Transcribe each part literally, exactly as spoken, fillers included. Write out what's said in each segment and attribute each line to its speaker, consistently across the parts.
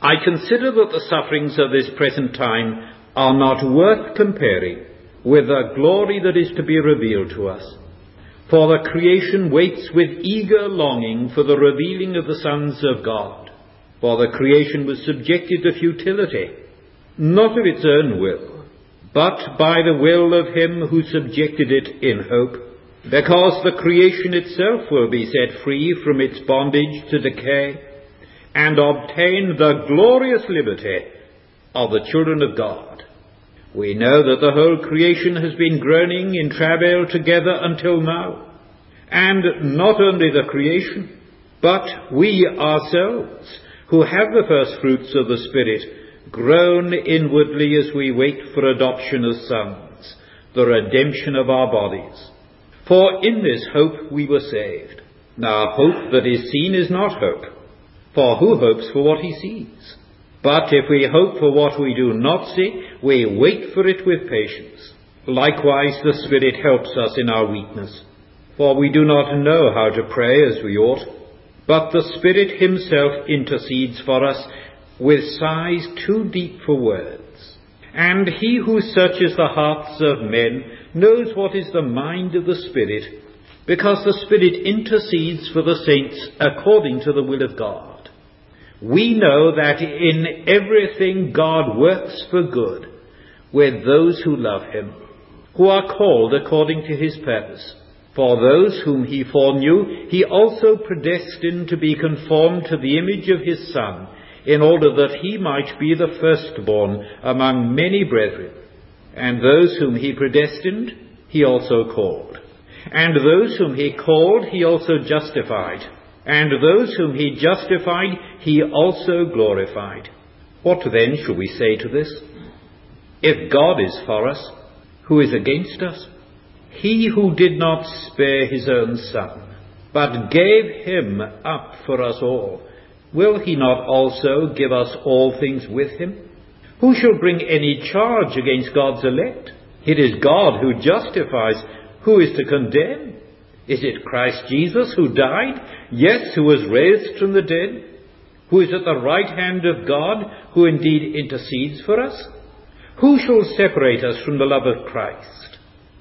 Speaker 1: I consider that the sufferings of this present time are not worth comparing with the glory that is to be revealed to us. For the creation waits with eager longing for the revealing of the sons of God. For the creation was subjected to futility, not of its own will, but by the will of him who subjected it in hope, because the creation itself will be set free from its bondage to decay, and obtain the glorious liberty of the children of God. We know that the whole creation has been groaning in travail together until now, and not only the creation, but we ourselves, who have the first fruits of the Spirit, groan inwardly as we wait for adoption as sons, the redemption of our bodies. For in this hope we were saved. Now hope that is seen is not hope, for who hopes for what he sees? But if we hope for what we do not see, we wait for it with patience. Likewise the Spirit helps us in our weakness, for we do not know how to pray as we ought, but the Spirit himself intercedes for us with sighs too deep for words. And he who searches the hearts of men knows what is the mind of the Spirit, because the Spirit intercedes for the saints according to the will of God. We know that in everything God works for good with those who love him, who are called according to his purpose. For those whom he foreknew, he also predestined to be conformed to the image of his Son, in order that he might be the firstborn among many brethren. And those whom he predestined, he also called. And those whom he called, he also justified. And those whom he justified, he also glorified. What then shall we say to this? If God is for us, who is against us? He who did not spare his own Son, but gave him up for us all, will he not also give us all things with him? Who shall bring any charge against God's elect? It is God who justifies. Who is to condemn? Is it Christ Jesus who died? Yes, who was raised from the dead? Who is at the right hand of God, who indeed intercedes for us? Who shall separate us from the love of Christ?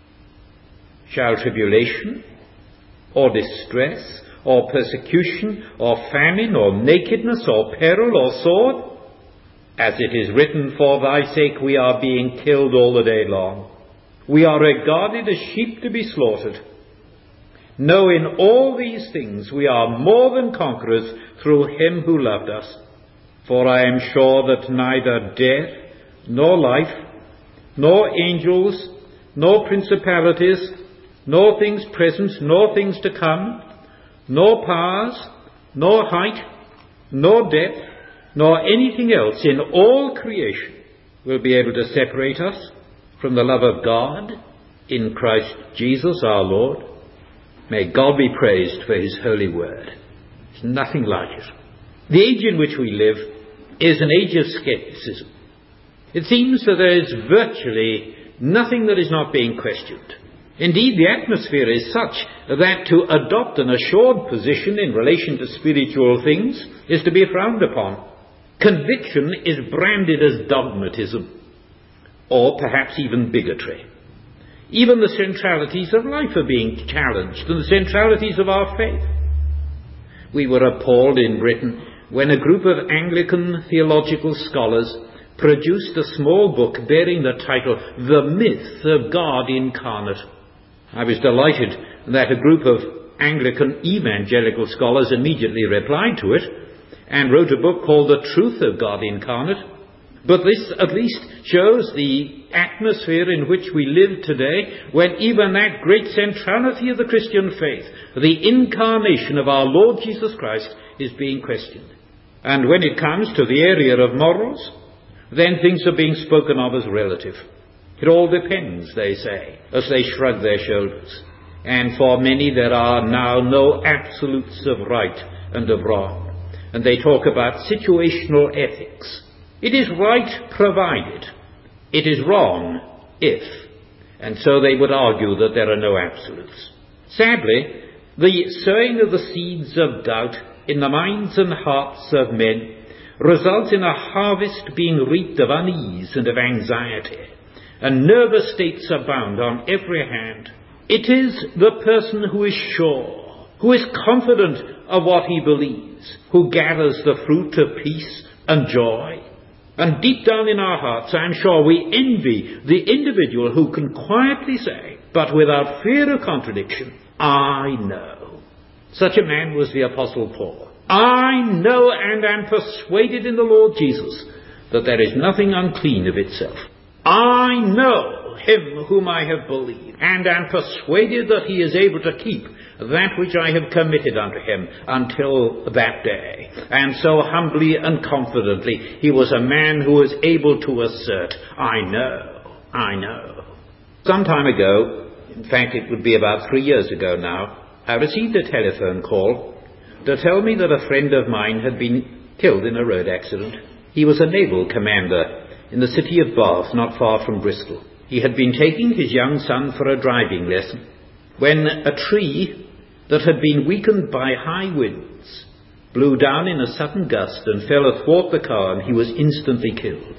Speaker 1: Shall tribulation, or distress, or persecution, or famine, or nakedness, or peril, or sword? As it is written, for thy sake we are being killed all the day long. We are regarded as sheep to be slaughtered. No, in all these things we are more than conquerors through him who loved us. For I am sure that neither death, nor life, nor angels, nor principalities, nor things present, nor things to come, nor powers, nor height, nor depth, nor anything else in all creation will be able to separate us from the love of God in Christ Jesus our Lord. May God be praised for his holy word. There's nothing like it. The age in which we live is an age of skepticism. It seems that there is virtually nothing that is not being questioned. Indeed, the atmosphere is such that to adopt an assured position in relation to spiritual things is to be frowned upon. Conviction is branded as dogmatism, or perhaps even bigotry. Even the centralities of life are being challenged, and the centralities of our faith. We were appalled in Britain when a group of Anglican theological scholars produced a small book bearing the title, The Myth of God Incarnate. I was delighted that a group of Anglican evangelical scholars immediately replied to it and wrote a book called The Truth of God Incarnate. But this at least shows the atmosphere in which we live today, when even that great centrality of the Christian faith, the incarnation of our Lord Jesus Christ, is being questioned. And when it comes to the area of morals, then things are being spoken of as relative. It all depends, they say, as they shrug their shoulders. And for many there are now no absolutes of right and of wrong. And they talk about situational ethics. It is right provided. It is wrong if. And so they would argue that there are no absolutes. Sadly, the sowing of the seeds of doubt in the minds and hearts of men results in a harvest being reaped of unease and of anxiety, and nervous states abound on every hand. It is the person who is sure, who is confident of what he believes, who gathers the fruit of peace and joy. And deep down in our hearts, I am sure we envy the individual who can quietly say, but without fear of contradiction, I know. Such a man was the Apostle Paul. I know and am persuaded in the Lord Jesus that there is nothing unclean of itself. I know him whom I have believed, and am persuaded that he is able to keep that which I have committed unto him until that day. And so humbly and confidently he was a man who was able to assert, I know, I know. Some time ago, in fact it would be about three years ago now, I received a telephone call to tell me that a friend of mine had been killed in a road accident. He was a naval commander in the city of Bath, not far from Bristol. He had been taking his young son for a driving lesson when a tree that had been weakened by high winds blew down in a sudden gust and fell athwart the car, and he was instantly killed.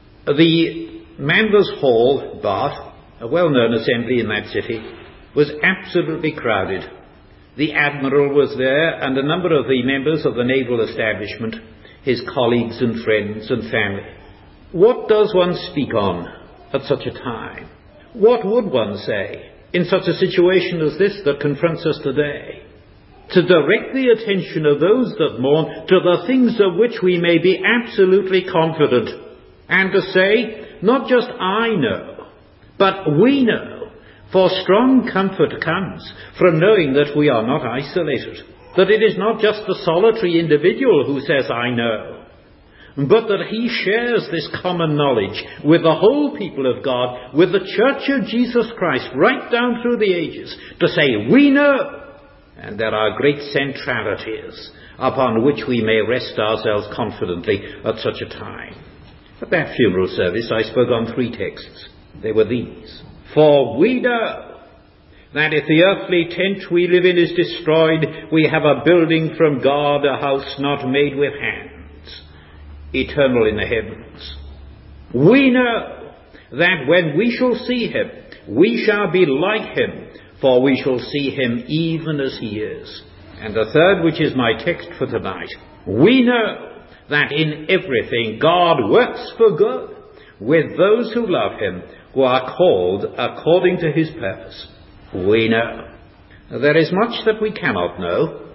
Speaker 1: The Manders Hall, Bath, a well-known assembly in that city, was absolutely crowded. The Admiral was there, and a number of the members of the naval establishment, his colleagues and friends and family. What does one speak on at such a time? What would one say in such a situation as this that confronts us today? To direct the attention of those that mourn to the things of which we may be absolutely confident, and to say, not just I know, but we know, for strong comfort comes from knowing that we are not isolated, that it is not just the solitary individual who says I know, but that he shares this common knowledge with the whole people of God, with the Church of Jesus Christ, right down through the ages, to say, we know, and there are great centralities upon which we may rest ourselves confidently at such a time. At that funeral service I spoke on three texts. They were these. For we know that if the earthly tent we live in is destroyed, we have a building from God, a house not made with hands, eternal in the heavens. We know that when we shall see him, we shall be like him, for we shall see him even as he is. And the third, which is my text for tonight, we know that in everything God works for good with those who love him, who are called according to his purpose. We know. There is much that we cannot know.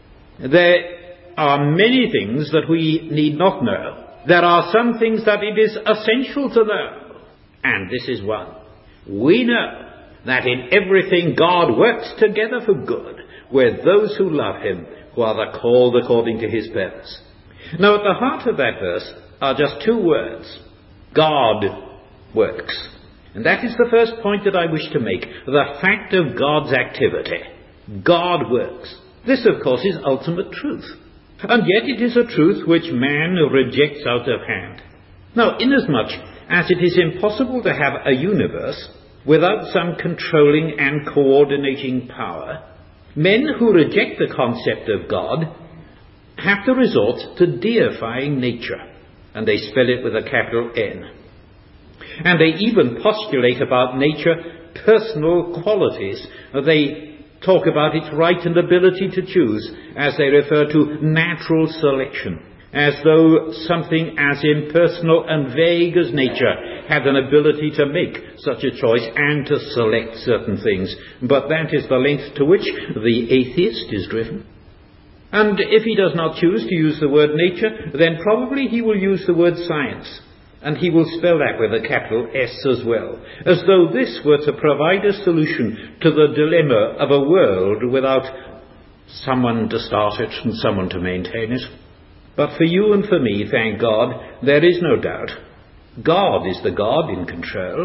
Speaker 1: There are many things that we need not know. There are some things that it is essential to know. And this is one. We know that in everything God works together for good with those who love him, who are the called according to his purpose. Now at the heart of that verse are just two words. God works. And that is the first point that I wish to make. The fact of God's activity. God works. This, of course, is ultimate truth. And yet it is a truth which man rejects out of hand. Now, inasmuch as it is impossible to have a universe without some controlling and coordinating power, men who reject the concept of God have to resort to deifying nature. And they spell it with a capital N. And they even postulate about nature personal qualities. They talk about its right and ability to choose, as they refer to natural selection, as though something as impersonal and vague as nature had an ability to make such a choice and to select certain things. But that is the length to which the atheist is driven. And if he does not choose to use the word nature, then probably he will use the word science. And he will spell that with a capital S as well, as though this were to provide a solution to the dilemma of a world without someone to start it and someone to maintain it. But for you and for me, thank God, there is no doubt. God is the God in control.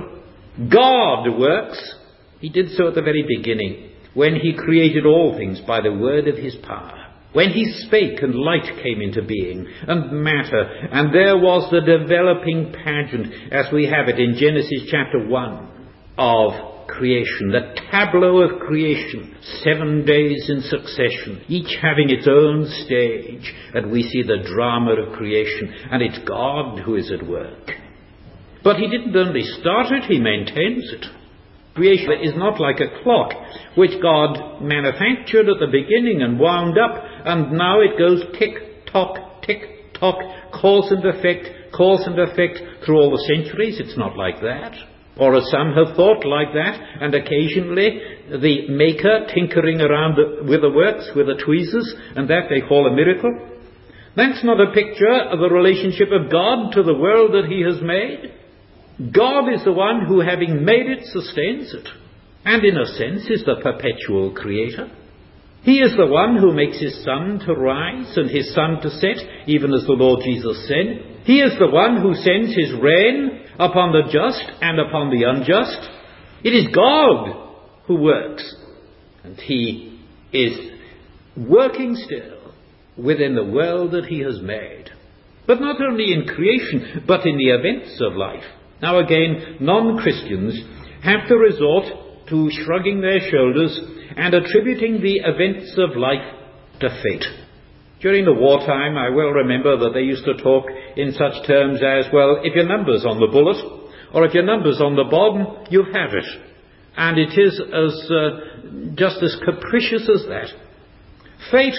Speaker 1: God works. He did so at the very beginning, when he created all things by the word of his power. When he spake and light came into being, and matter, and there was the developing pageant, as we have it in Genesis chapter one. of creation, the tableau of creation, seven days in succession, each having its own stage, and we see the drama of creation, and it's God who is at work. But he didn't only start it, he maintains it. Creation is not like a clock, which God manufactured at the beginning and wound up, and now it goes tick-tock, tick-tock, cause and effect, cause and effect through all the centuries. It's not like that. Or as some have thought, like that, and occasionally the maker tinkering around the, with the works, with the tweezers, and that they call a miracle. That's not a picture of the relationship of God to the world that he has made. God is the one who, having made it, sustains it, and in a sense is the perpetual creator. He is the one who makes his sun to rise and his sun to set, even as the Lord Jesus said. He is the one who sends his rain upon the just and upon the unjust. It is God who works, and he is working still within the world that he has made. But not only in creation, but in the events of life. Now again, non-Christians have to resort to shrugging their shoulders and attributing the events of life to fate. During the wartime, I well remember that they used to talk in such terms as, well, if your number's on the bullet, or if your number's on the bob, you have it. And it is as uh, just as capricious as that. Fate,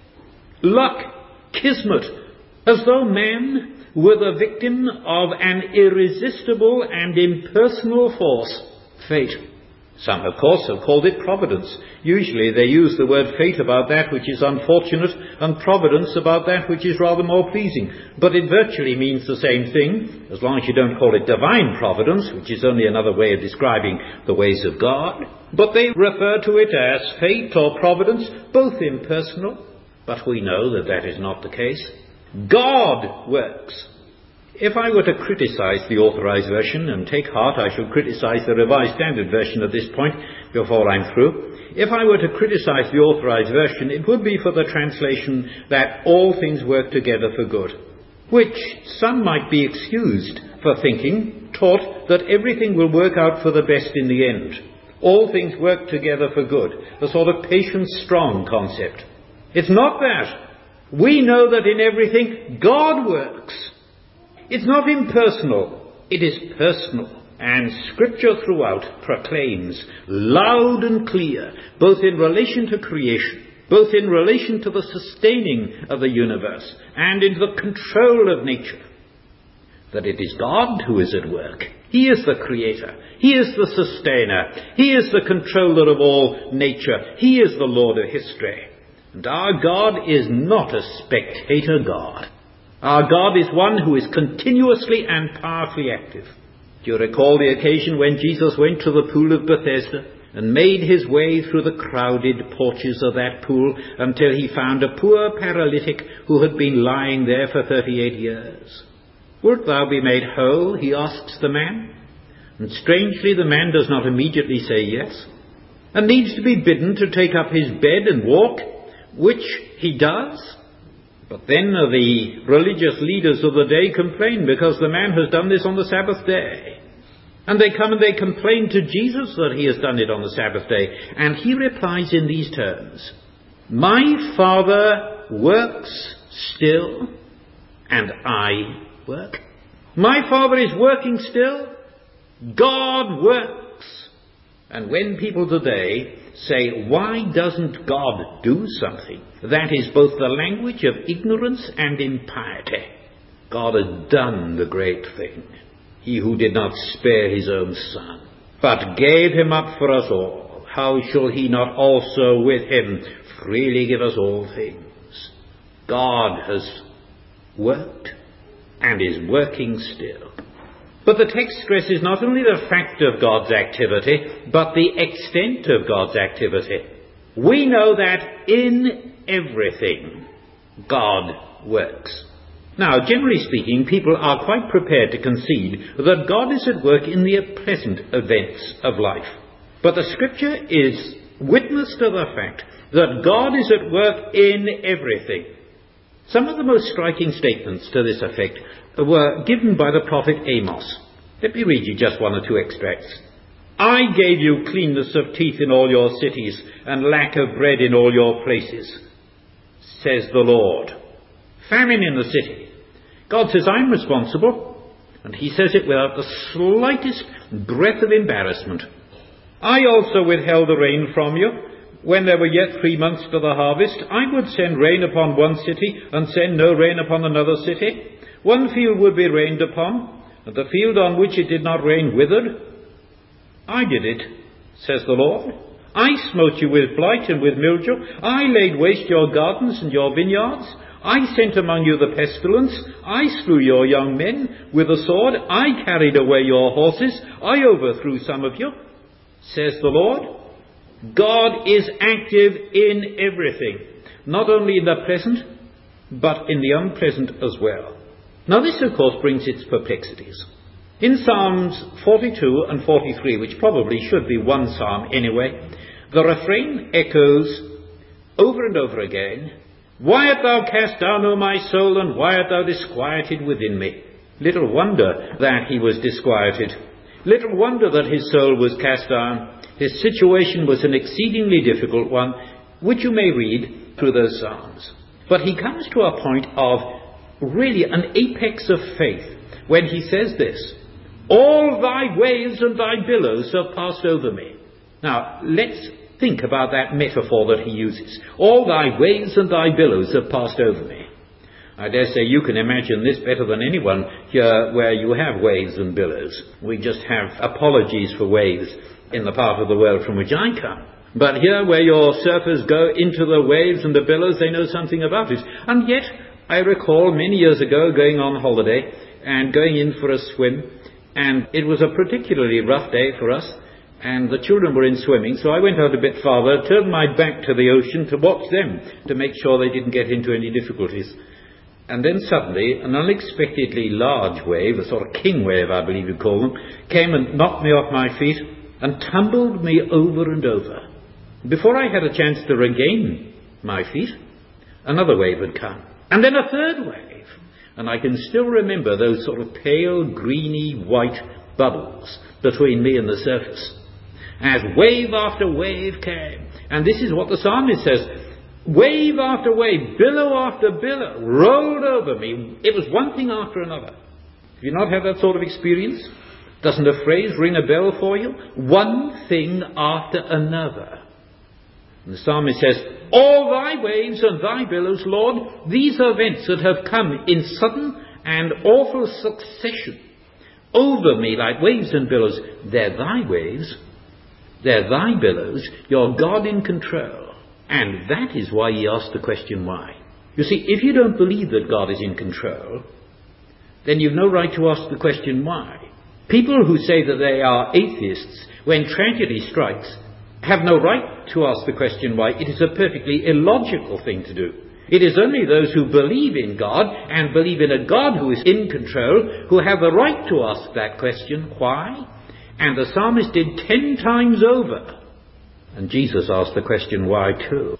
Speaker 1: luck, kismet, as though man were the victim of an irresistible and impersonal force, fate. Some, of course, have called it providence. Usually they use the word fate about that which is unfortunate, and providence about that which is rather more pleasing. But it virtually means the same thing, as long as you don't call it divine providence, which is only another way of describing the ways of God. But they refer to it as fate or providence, both impersonal. But we know that that is not the case. God works. If I were to criticize the Authorized Version, and take heart, I should criticize the Revised Standard Version at this point before I'm through. If I were to criticize the Authorized Version, it would be for the translation that all things work together for good, which some might be excused for thinking, taught that everything will work out for the best in the end. All things work together for good, a sort of patience-strong concept. It's not that. We know that in everything God works. It's not impersonal, it is personal. And Scripture throughout proclaims loud and clear, both in relation to creation, both in relation to the sustaining of the universe, and in the control of nature, that it is God who is at work. He is the creator. He is the sustainer. He is the controller of all nature. He is the Lord of history. And our God is not a spectator God. Our God is one who is continuously and powerfully active. Do you recall the occasion when Jesus went to the pool of Bethesda and made his way through the crowded porches of that pool until he found a poor paralytic who had been lying there for thirty-eight years? Wilt thou be made whole? He asks the man. And strangely, the man does not immediately say yes, and needs to be bidden to take up his bed and walk, which he does. But then the religious leaders of the day complain because the man has done this on the Sabbath day. And they come and they complain to Jesus that he has done it on the Sabbath day. And he replies in these terms, "My Father works still, and I work." My Father is working still. God works. And when people today say, why doesn't God do something? That is both the language of ignorance and impiety. God has done the great thing. He who did not spare his own Son, but gave him up for us all, how shall he not also with him freely give us all things? God has worked and is working still. But the text stresses not only the fact of God's activity, but the extent of God's activity. We know that in everything God works. Now, generally speaking, people are quite prepared to concede that God is at work in the present events of life. But the Scripture is witness to the fact that God is at work in everything. Some of the most striking statements to this effect were given by the prophet Amos. Let me read you just one or two extracts. I gave you cleanness of teeth in all your cities, and lack of bread in all your places, says the Lord. Famine in the city. God says, I'm responsible. And he says it without the slightest breath of embarrassment. I also withheld the rain from you. When there were yet three months to the harvest, I would send rain upon one city, and send no rain upon another city. One field would be rained upon, and the field on which it did not rain withered. I did it, says the Lord. I smote you with blight and with mildew. I laid waste your gardens and your vineyards. I sent among you the pestilence. I slew your young men with a sword. I carried away your horses. I overthrew some of you, says the Lord. God is active in everything, not only in the present, but in the unpleasant as well. Now this, of course, brings its perplexities. In Psalms forty-two and forty-three, which probably should be one psalm anyway, the refrain echoes over and over again, Why art thou cast down, O my soul, and why art thou disquieted within me? Little wonder that he was disquieted. Little wonder that his soul was cast down. His situation was an exceedingly difficult one, which you may read through those psalms. But he comes to a point of really an apex of faith when he says this, All thy waves and thy billows have passed over me. Now, let's think about that metaphor that he uses. All thy waves and thy billows have passed over me. I dare say you can imagine this better than anyone here where you have waves and billows. We just have apologies for waves in the part of the world from which I come. But here where your surfers go into the waves and the billows, they know something about it. And yet, I recall many years ago going on holiday and going in for a swim, and it was a particularly rough day for us, and the children were in swimming, so I went out a bit farther, turned my back to the ocean to watch them, to make sure they didn't get into any difficulties. And then suddenly, an unexpectedly large wave, a sort of king wave, I believe you call them, came and knocked me off my feet and tumbled me over and over. Before I had a chance to regain my feet, another wave had come. And then a third wave. And I can still remember those sort of pale, greeny, white bubbles between me and the surface, as wave after wave came. And this is what the psalmist says, wave after wave, billow after billow, rolled over me. It was one thing after another. Have you not had that sort of experience? Doesn't a phrase ring a bell for you? One thing after another. And the psalmist says, all thy waves and thy billows, Lord, these are events that have come in sudden and awful succession over me like waves and billows. They're thy waves, they're thy billows, you're God in control. And that is why he asked the question why. You see, if you don't believe that God is in control, then you've no right to ask the question why. People who say that they are atheists when tragedy strikes have no right to ask the question why. It is a perfectly illogical thing to do. It is only those who believe in God and believe in a God who is in control who have the right to ask that question, why? And the psalmist did ten times over. And Jesus asked the question why too.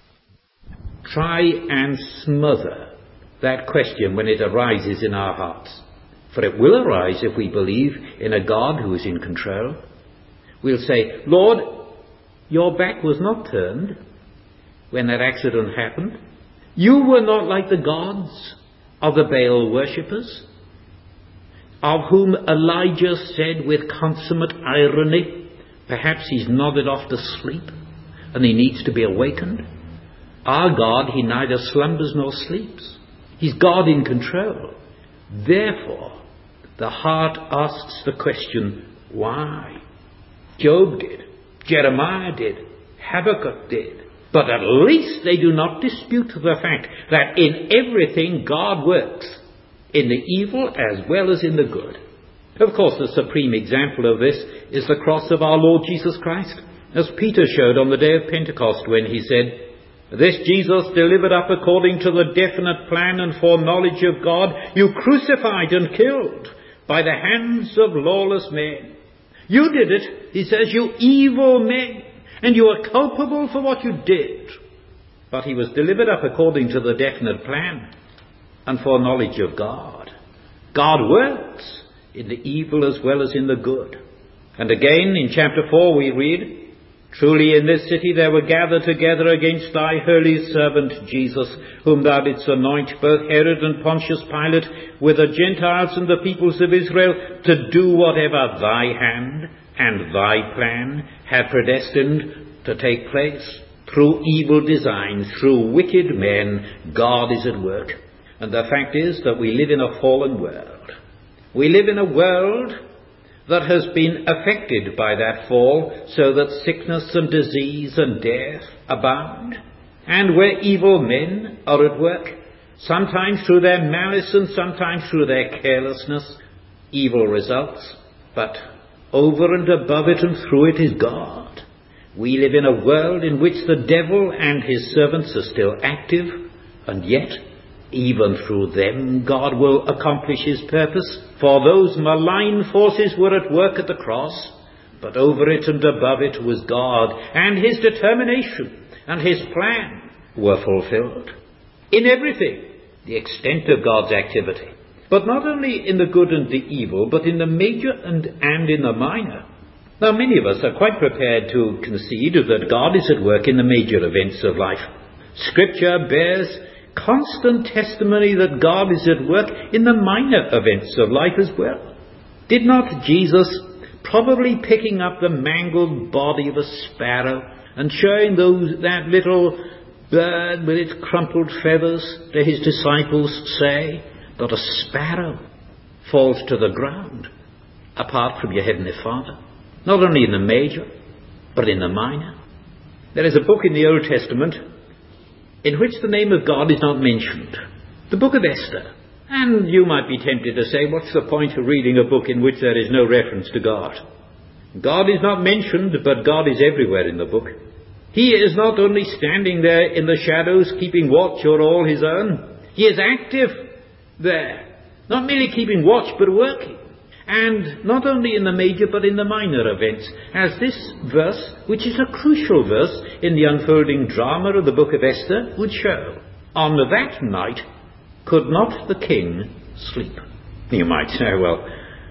Speaker 1: Try and smother that question when it arises in our hearts. For it will arise if we believe in a God who is in control. We'll say, Lord, your back was not turned when that accident happened. You were not like the gods of the Baal worshippers, of whom Elijah said with consummate irony, perhaps he's nodded off to sleep and he needs to be awakened. Our God, he neither slumbers nor sleeps. He's God in control. Therefore, the heart asks the question, why? Job did. Jeremiah did. Habakkuk did. But at least they do not dispute the fact that in everything God works, in the evil as well as in the good. Of course, the supreme example of this is the cross of our Lord Jesus Christ, as Peter showed on the day of Pentecost when he said, this Jesus delivered up according to the definite plan and foreknowledge of God, you crucified and killed by the hands of lawless men. You did it, he says, you evil men, and you are culpable for what you did. But he was delivered up according to the definite plan and foreknowledge of God. God works in the evil as well as in the good. And again in chapter four we read, Truly in this city there were gathered together against thy holy servant Jesus, whom thou didst anoint, both Herod and Pontius Pilate, with the Gentiles and the peoples of Israel, to do whatever thy hand and thy plan had predestined to take place. Through evil design, through wicked men, God is at work. And the fact is that we live in a fallen world. We live in a world that has been affected by that fall, so that sickness and disease and death abound, and where evil men are at work, sometimes through their malice and sometimes through their carelessness, evil results. But over and above it and through it is God. We live in a world in which the devil and his servants are still active, and yet even through them God will accomplish his purpose. For those malign forces were at work at the cross, but over it and above it was God, and his determination and his plan were fulfilled. In everything, the extent of God's activity, but not only in the good and the evil, but in the major and, and in the minor. Now many of us are quite prepared to concede that God is at work in the major events of life. Scripture bears constant testimony that God is at work in the minor events of life as well. Did not Jesus, probably picking up the mangled body of a sparrow and showing those that little bird with its crumpled feathers to his disciples, say that a sparrow falls to the ground apart from your heavenly Father? Not only in the major, but in the minor. There is a book in the Old Testament in which the name of God is not mentioned. The book of Esther. And you might be tempted to say, what's the point of reading a book in which there is no reference to God? God is not mentioned, but God is everywhere in the book. He is not only standing there in the shadows keeping watch o'er all his own. He is active there. Not merely keeping watch, but working. And not only in the major, but in the minor events, as this verse, which is a crucial verse in the unfolding drama of the book of Esther, would show. On that night could not the king sleep. You might say, well,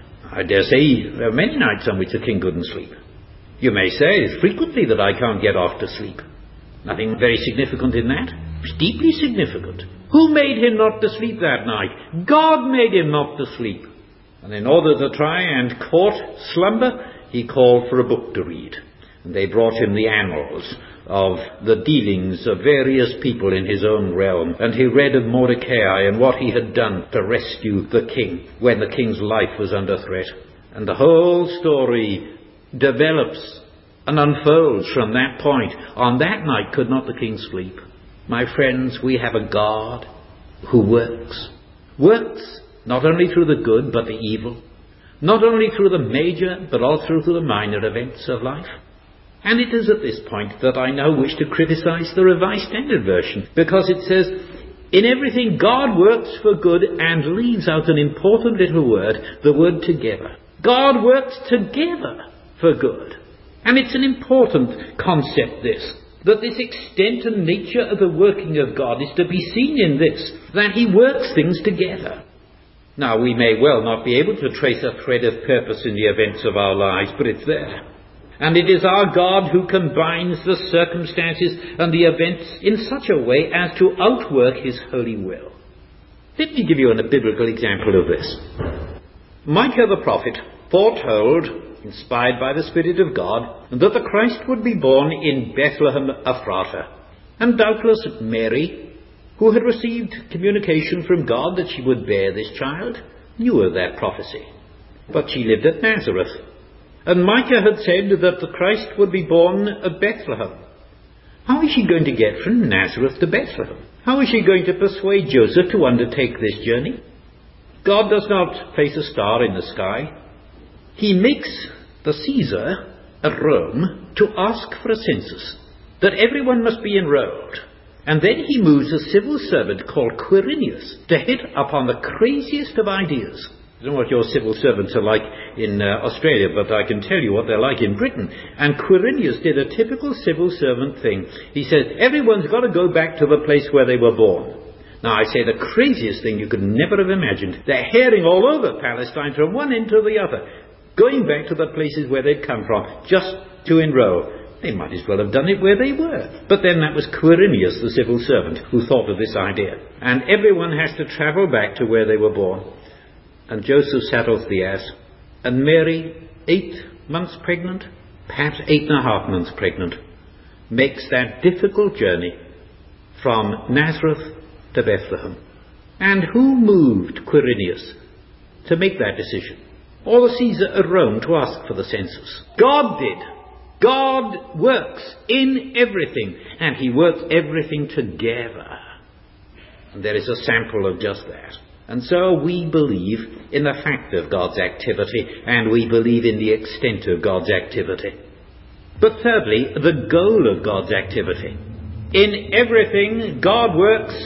Speaker 1: I dare say there are many nights on which the king couldn't sleep. You may say it's frequently that I can't get off to sleep. Nothing very significant in that. It's deeply significant. Who made him not to sleep that night? God made him not to sleep. And in order to try and court slumber, he called for a book to read. And they brought him the annals of the dealings of various people in his own realm. And he read of Mordecai and what he had done to rescue the king when the king's life was under threat. And the whole story develops and unfolds from that point. On that night could not the king sleep. My friends, we have a God who works. Works not only through the good, but the evil. Not only through the major, but also through the minor events of life. And it is at this point that I now wish to criticize the Revised Standard Version, because it says, in everything God works for good, and leaves out an important little word, the word together. God works together for good. And it's an important concept, this, that this extent and nature of the working of God is to be seen in this, that he works things together. Now, we may well not be able to trace a thread of purpose in the events of our lives, but it's there. And it is our God who combines the circumstances and the events in such a way as to outwork his holy will. Let me give you a biblical example of this. Micah the prophet foretold, inspired by the Spirit of God, that the Christ would be born in Bethlehem Ephratah. And doubtless Mary, who had received communication from God that she would bear this child, knew of that prophecy. But she lived at Nazareth. And Micah had said that the Christ would be born at Bethlehem. How is she going to get from Nazareth to Bethlehem? How is she going to persuade Joseph to undertake this journey? God does not place a star in the sky. He makes the Caesar at Rome to ask for a census, that everyone must be enrolled. And then he moves a civil servant called Quirinius to hit upon the craziest of ideas. I don't know what your civil servants are like in uh, Australia, but I can tell you what they're like in Britain. And Quirinius did a typical civil servant thing. He said, everyone's got to go back to the place where they were born. Now, I say the craziest thing you could never have imagined. They're herring all over Palestine from one end to the other. going back to the places where they'd come from, just to enroll. They might as well have done it where they were. But then that was Quirinius, the civil servant, who thought of this idea. And everyone has to travel back to where they were born. And Joseph saddles the ass. And Mary, eight months pregnant, perhaps eight and a half months pregnant, makes that difficult journey from Nazareth to Bethlehem. And who moved Quirinius to make that decision? Or the Caesar at Rome to ask for the census? God did. God works in everything, and he works everything together. And there is a sample of just that. And so we believe in the fact of God's activity, and we believe in the extent of God's activity. But thirdly, the goal of God's activity. In everything, God works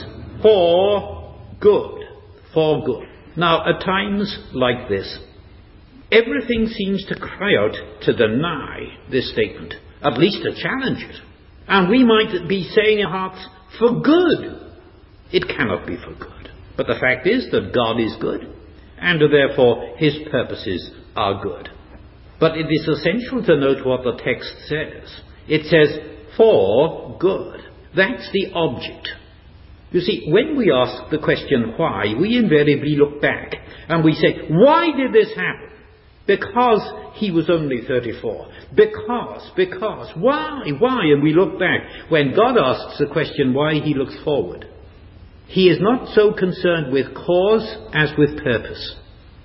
Speaker 1: for good. For good. Now, at times like this, everything seems to cry out to deny this statement, at least to challenge it. And we might be saying in our hearts, for good. It cannot be for good. But the fact is that God is good, and therefore his purposes are good. But it is essential to note what the text says. It says, for good. That's the object. You see, when we ask the question why, we invariably look back and we say, why did this happen? Because he was only thirty-four. Because, because, why, why? And we look back. When God asks the question why, he looks forward. He is not so concerned with cause as with purpose.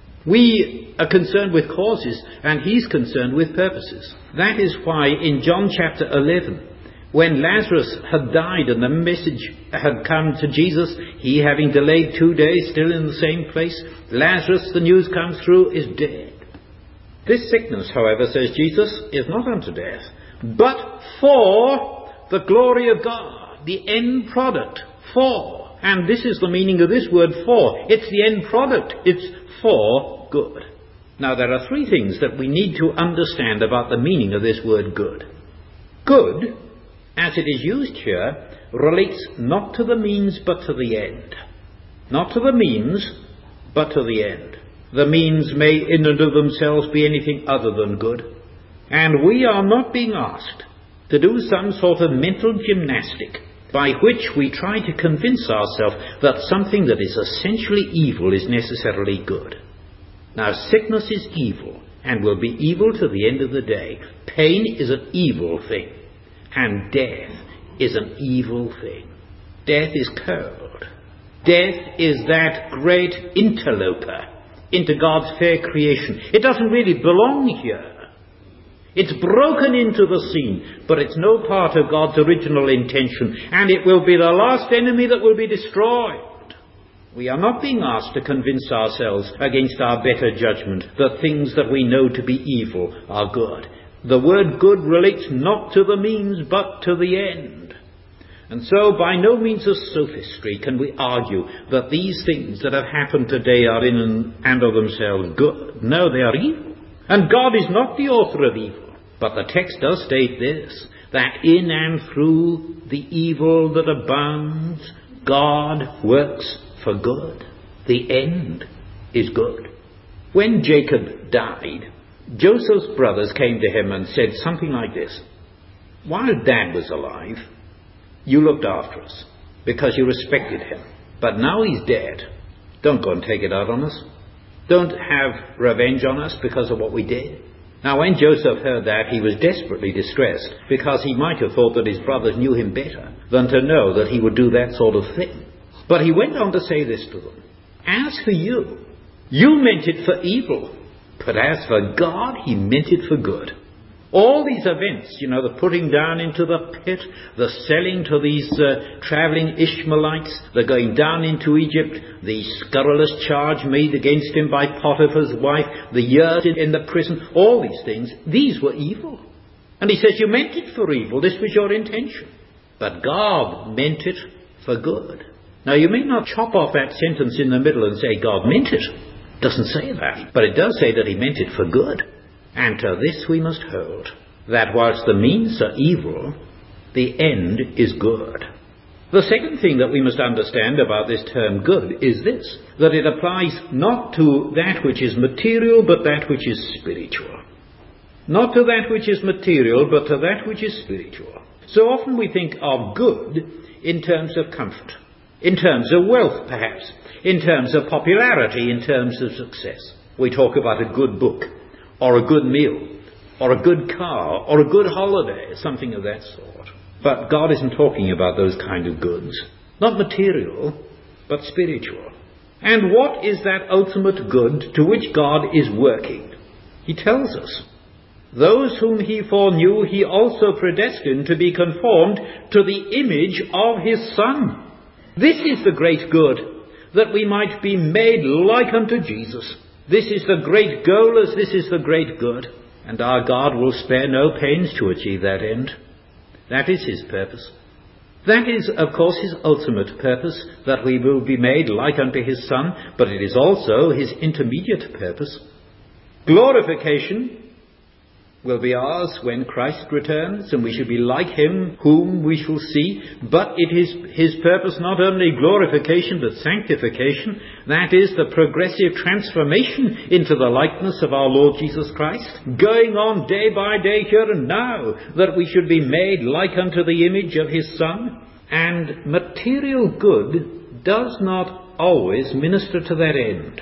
Speaker 1: We are concerned with causes, and he's concerned with purposes. That is why in John chapter eleven, when Lazarus had died and the message had come to Jesus, he having delayed two days, still in the same place, Lazarus, the news comes through, is dead. This sickness, however, says Jesus, is not unto death, but for the glory of God, the end product, for. And this is the meaning of this word for. It's the end product. It's for good. Now, there are three things that we need to understand about the meaning of this word good. Good, as it is used here, relates not to the means but to the end. Not to the means, but to the end. The means may in and of themselves be anything other than good. And we are not being asked to do some sort of mental gymnastic by which we try to convince ourselves that something that is essentially evil is necessarily good. Now, sickness is evil and will be evil to the end of the day. Pain is an evil thing, and death is an evil thing. Death is cold. Death is that great interloper into God's fair creation. It doesn't really belong here. It's broken into the scene, but it's no part of God's original intention, and it will be the last enemy that will be destroyed. We are not being asked to convince ourselves against our better judgment that things that we know to be evil are good. The word good relates not to the means, but to the end. And so by no means of sophistry can we argue that these things that have happened today are in and of themselves good. No, they are evil. And God is not the author of evil. But the text does state this, that in and through the evil that abounds, God works for good. The end is good. When Jacob died, Joseph's brothers came to him and said something like this: while Dad was alive, you looked after us because you respected him. But now he's dead. Don't go and take it out on us. Don't have revenge on us because of what we did. Now, when Joseph heard that, he was desperately distressed, because he might have thought that his brothers knew him better than to know that he would do that sort of thing. But he went on to say this to them: as for you, you meant it for evil, but as for God, he meant it for good. All these events, you know, the putting down into the pit, the selling to these uh, travelling Ishmaelites, the going down into Egypt, the scurrilous charge made against him by Potiphar's wife, the years in the prison, all these things, these were evil. And he says, you meant it for evil, this was your intention. But God meant it for good. Now, you may not chop off that sentence in the middle and say God meant it. It doesn't say that, but it does say that he meant it for good. And to this we must hold, that whilst the means are evil, the end is good. The second thing that we must understand about this term good is this, that it applies not to that which is material, but that which is spiritual. Not to that which is material, but to that which is spiritual. So often we think of good in terms of comfort, in terms of wealth perhaps, in terms of popularity, in terms of success. We talk about a good book, or a good meal, or a good car, or a good holiday, something of that sort. But God isn't talking about those kind of goods. Not material, but spiritual. And what is that ultimate good to which God is working? He tells us, those whom he foreknew, he also predestined to be conformed to the image of his Son. This is the great good, that we might be made like unto Jesus. This is the great goal, as this is the great good. And our God will spare no pains to achieve that end. That is his purpose. That is, of course, his ultimate purpose, that we will be made like unto his Son, but it is also his intermediate purpose. Glorification will be ours when Christ returns, and we shall be like him whom we shall see. But it is his purpose not only glorification, but sanctification. That is the progressive transformation into the likeness of our Lord Jesus Christ, going on day by day here and now, that we should be made like unto the image of his Son. And material good does not always minister to that end.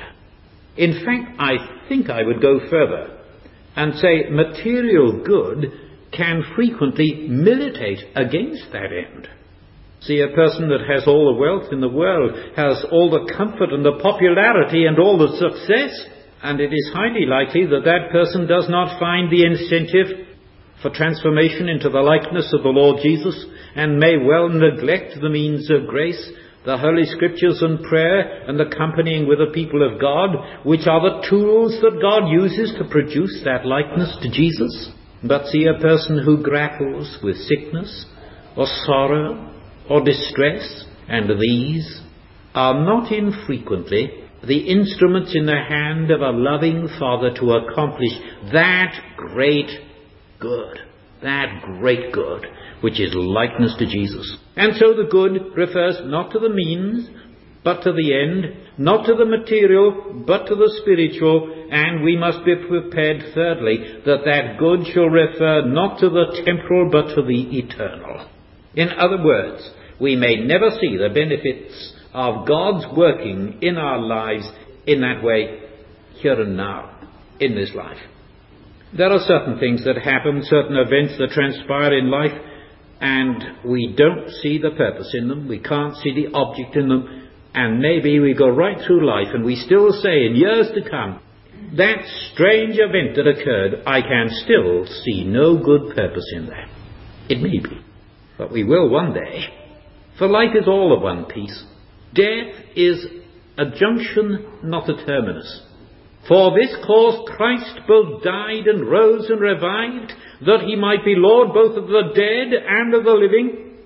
Speaker 1: In fact, I think I would go further and say material good can frequently militate against that end. See, a person that has all the wealth in the world, has all the comfort and the popularity and all the success, and it is highly likely that that person does not find the incentive for transformation into the likeness of the Lord Jesus, and may well neglect the means of grace, the Holy Scriptures and prayer, and the accompanying with the people of God, which are the tools that God uses to produce that likeness to Jesus. But see, a person who grapples with sickness, or sorrow, or distress, and these are not infrequently the instruments in the hand of a loving Father to accomplish that great good, that great good, which is likeness to Jesus. And so the good refers not to the means, but to the end, not to the material, but to the spiritual, and we must be prepared, thirdly, that that good shall refer not to the temporal, but to the eternal. In other words, we may never see the benefits of God's working in our lives in that way, here and now, in this life. There are certain things that happen, certain events that transpire in life, and we don't see the purpose in them, we can't see the object in them, and maybe we go right through life and we still say in years to come, that strange event that occurred, I can still see no good purpose in that. It may be, but we will one day, for life is all of one piece. Death is a junction, not a terminus. For this cause Christ both died and rose and revived, that he might be Lord both of the dead and of the living.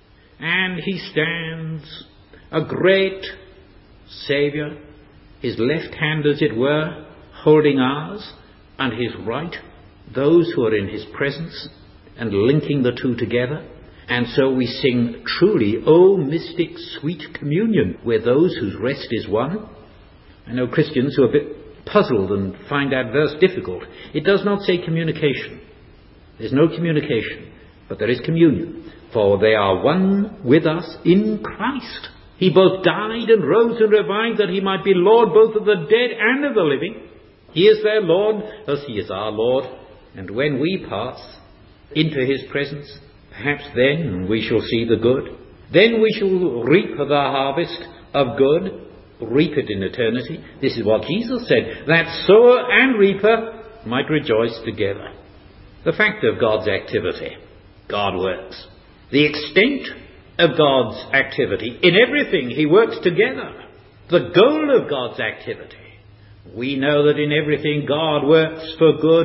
Speaker 1: And he stands, a great Saviour, his left hand, as it were, holding ours, and his right, those who are in his presence, and linking the two together. And so we sing truly, O mystic sweet communion, with those whose rest is one. I know Christians who are a bit puzzled and find that verse difficult. It does not say communication. There's no communication, but there is communion. For they are one with us in Christ. He both died and rose and revived, that he might be Lord both of the dead and of the living. He is their Lord, as he is our Lord. And when we pass into his presence, perhaps then we shall see the good. Then we shall reap the harvest of good, reap it in eternity. This is what Jesus said, that sower and reaper might rejoice together. The fact of God's activity, God works. The extent of God's activity, in everything he works together. The goal of God's activity. We know that in everything God works for good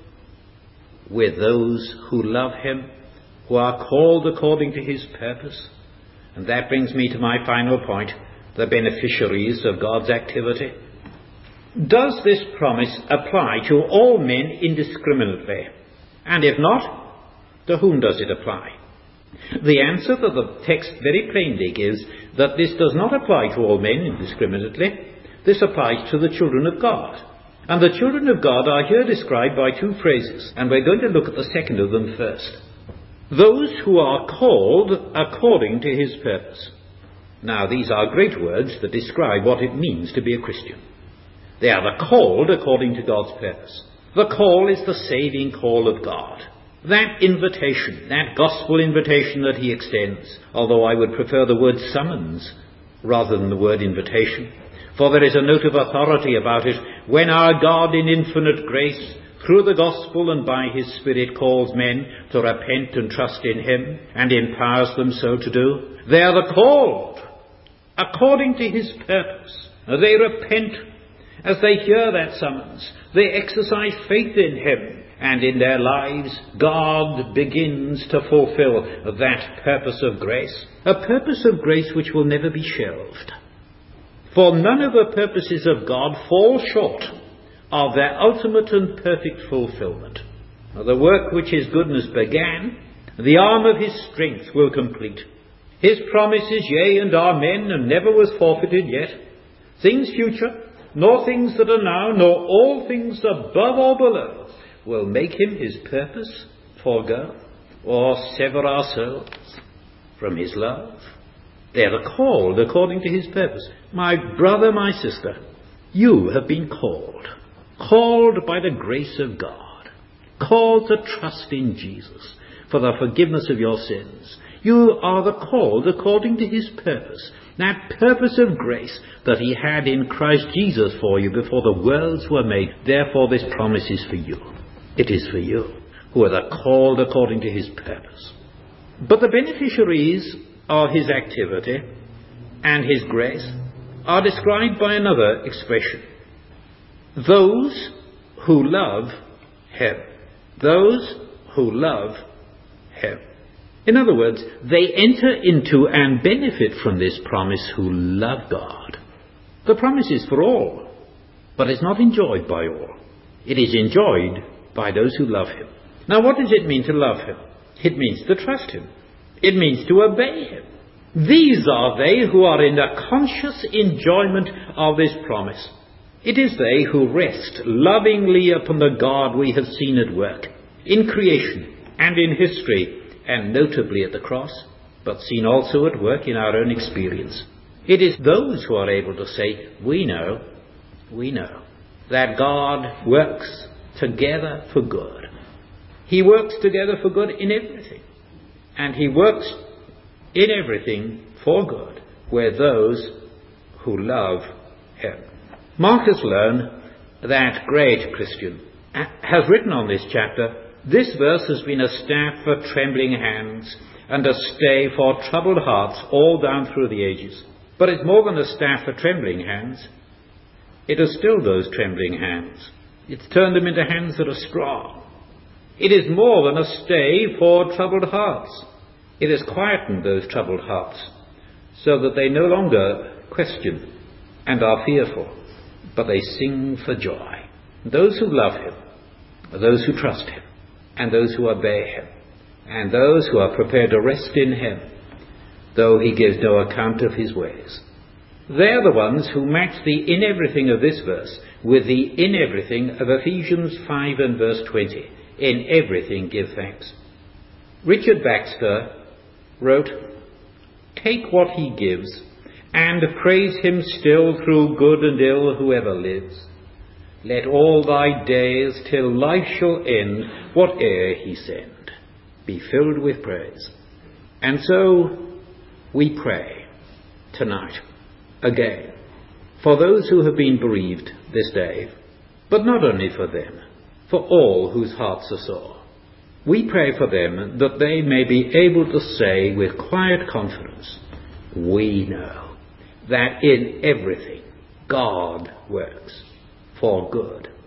Speaker 1: with those who love him, who are called according to his purpose. And that brings me to my final point, the beneficiaries of God's activity. Does this promise apply to all men indiscriminately? And if not, to whom does it apply? The answer that the text very plainly gives, that this does not apply to all men indiscriminately. This applies to the children of God. And the children of God are here described by two phrases, and we're going to look at the second of them first. Those who are called according to his purpose. Now, these are great words that describe what it means to be a Christian. They are the called according to God's purpose. The call is the saving call of God. That invitation, that gospel invitation that he extends, although I would prefer the word summons rather than the word invitation, for there is a note of authority about it. When our God in infinite grace, through the gospel and by his Spirit, calls men to repent and trust in him, and empowers them so to do, they are the called according to his purpose. They repent as they hear that summons. They exercise faith in him, and in their lives God begins to fulfill that purpose of grace, a purpose of grace which will never be shelved. For none of the purposes of God fall short of their ultimate and perfect fulfillment. The work which his goodness began, the arm of his strength will complete. His promises, yea and amen, and never was forfeited yet. Things future, nor things that are now, nor all things above or below, will make him his purpose forego or sever our souls from his love. They are called according to his purpose. My brother, my sister, you have been called. Called by the grace of God. Called to trust in Jesus for the forgiveness of your sins. You are the called according to his purpose. That purpose of grace that he had in Christ Jesus for you before the worlds were made. Therefore this promise is for you. It is for you who are the called according to his purpose. But the beneficiaries of his activity and his grace are described by another expression. Those who love him. Those who love him. In other words, they enter into and benefit from this promise who love God. The promise is for all, but it's not enjoyed by all. It is enjoyed by those who love him. Now, what does it mean to love him? It means to trust him. It means to obey him. These are they who are in a conscious enjoyment of this promise. It is they who rest lovingly upon the God we have seen at work, in creation and in history, and notably at the cross, but seen also at work in our own experience. It is those who are able to say, we know, we know, that God works together for good. He works together for good in everything. And he works in everything for good, where those who love him. Marcus Loane, that great Christian, has written on this chapter, this verse has been a staff for trembling hands and a stay for troubled hearts all down through the ages. But it's more than a staff for trembling hands. It has stilled those trembling hands. It's turned them into hands that are strong. It is more than a stay for troubled hearts. It has quietened those troubled hearts so that they no longer question and are fearful, but they sing for joy. Those who love him are those who trust him, and those who obey him, and those who are prepared to rest in him, though he gives no account of his ways. They're the ones who match the in everything of this verse with the in everything of Ephesians five and verse twenty. In everything give thanks. Richard Baxter wrote, take what he gives and praise him still through good and ill whoever lives. Let all thy days till life shall end, whate'er he send, be filled with praise. And so we pray tonight again for those who have been bereaved this day, but not only for them, for all whose hearts are sore. We pray for them that they may be able to say with quiet confidence, we know that in everything God works for good